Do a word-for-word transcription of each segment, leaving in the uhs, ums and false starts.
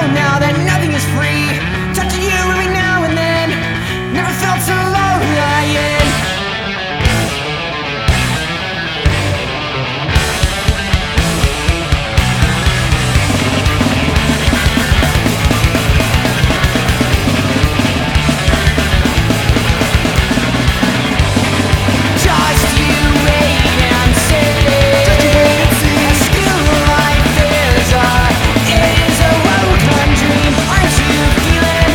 know now that nothing is free. Touching you every now and then, never felt so low lying. Just you wait and see. A school life is a, is a welcome dream. Aren't you feeling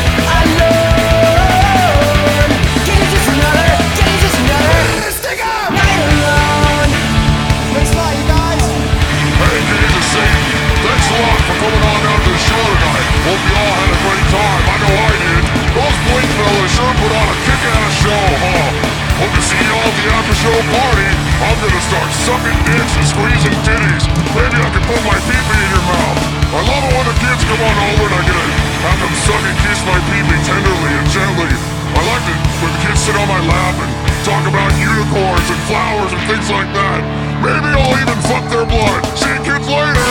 alone? Can you just another, can you just another Stick up! Night alone? Thanks a lot, you guys. Hey, Jesus Saint, thanks a lot for coming on down to the show tonight. Hope you all had a great time. I know I did. Those Blink fellas sure put on a kick-ass show, huh? Hope to see you all at the after-show party. I'm gonna start sucking dicks and squeezing titties. Maybe I can put my pee-pee in your mouth. I love it when the kids come on over and I get to have them suck and kiss my pee-pee tenderly and gently. I like it when the kids sit on my lap and talk about unicorns and flowers and things like that. Maybe I'll even fuck their blood. See you kids later.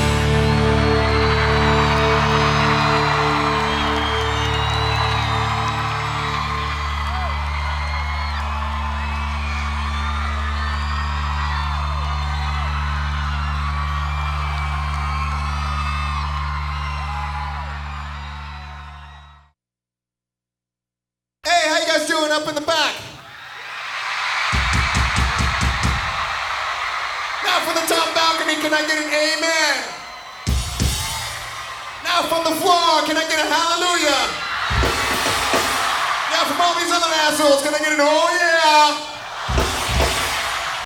Hey, how you guys doing up in the back? Now from the top balcony, can I get an amen? Now from the floor, can I get a hallelujah? Now from all these other assholes, can I get an oh yeah?